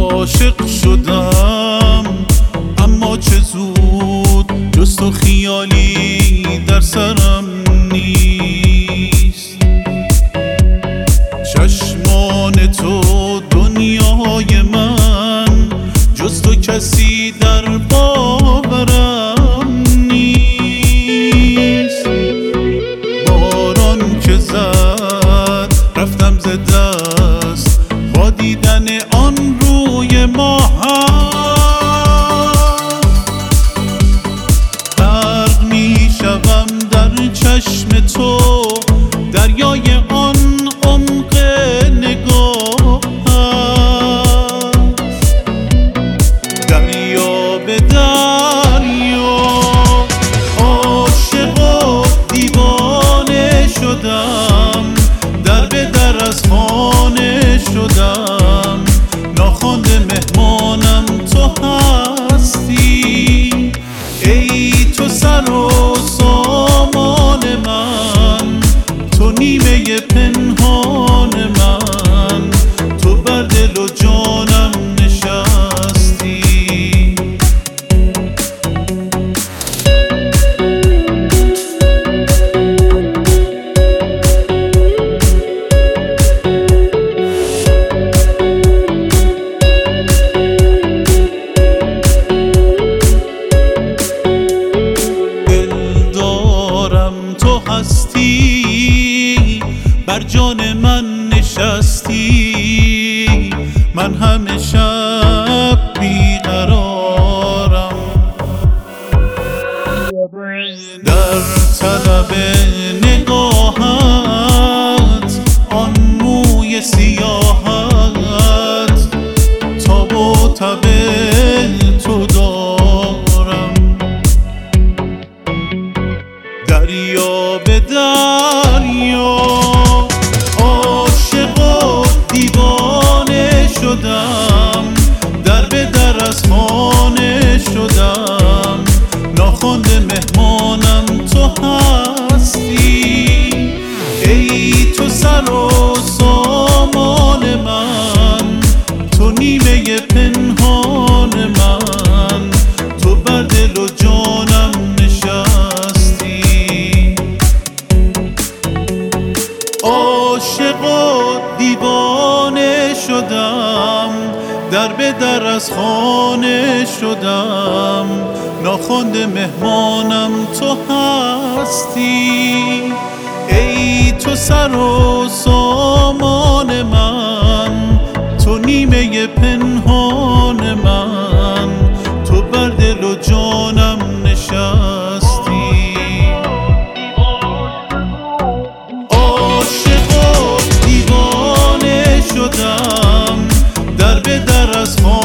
عاشق شدم اما چه زود، جز تو خیالی در سرم نیست. چشمان تو دنیای من، جز تو کسی در باورم نیست. باران که زد رفتم ز دست، با دیدن آن روی ماهم غرق می شوم در چشم تو، دریای آن عمق نگاه دریا به دریا. عاشق و دیوانه شدم، در به در از خانه شدم، ناخوانده مهمانم تو هستی. ای تو سر و سامان من، تو نیمه پنهان من، تو بر دل و جانم نشستی. تو هستی، بر جان من نشستی، من همه شب بیقرارم، در طلب نگاهت، آن موی سیاهت، تاب و تب تو دارم. دریا به دریا، عاشق و دیوانه شدم، در به در از خانه شدم، ناخوانده مهمانم تو هستی. ای تو سر و سامان من، تو نیمه پنهان من، تو بر دل و جانم نشستی. عاشق و دیوانه شدم، در به در از خانه شدم، ناخوانده مهمانم تو هستی. ای تو سر و سامان من، تو نیمه پنهان من، تو بر دل و جانم نشستی. عاشق و دیوانه شدم، در به در از